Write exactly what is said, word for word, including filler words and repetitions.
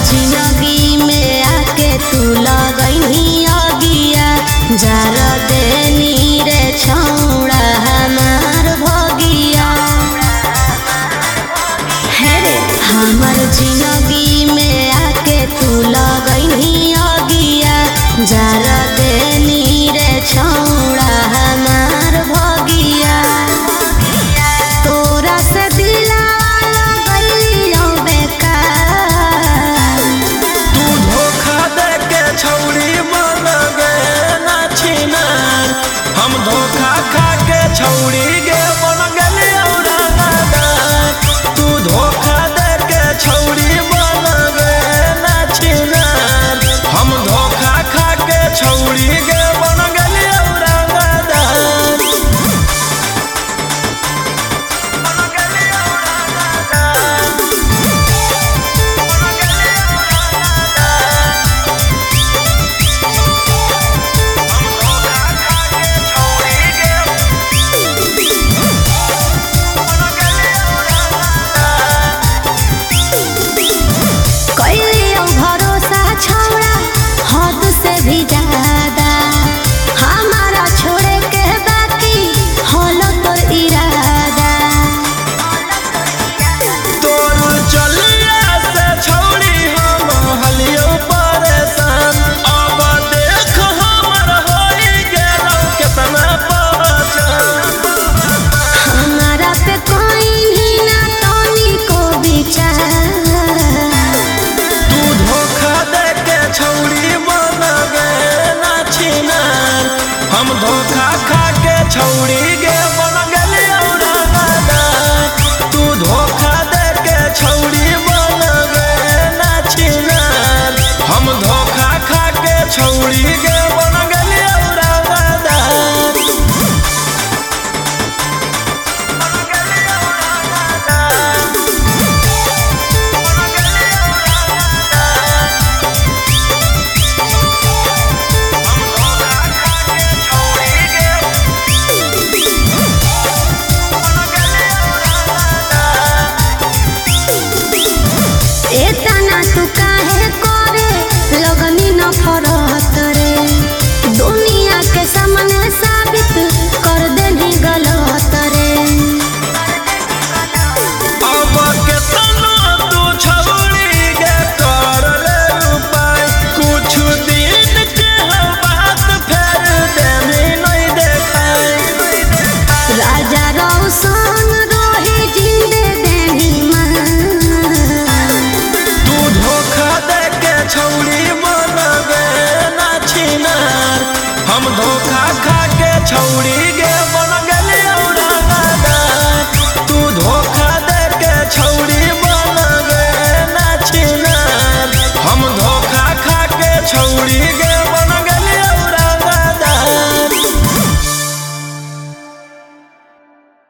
जिंदगी में आके तू लगई अगिया जरा देनी रे छौड़ा हमार भगिया हे रे हमर जिंदगी में आके तू लगई अगिया जरा देनी रे छौड़ा हमार भगिया तोरा से दिलावा लगइयो बेकार तू धोखा दे के छौड़ी मन गे ना छिनार हम धोखा खा के छौड़ी गे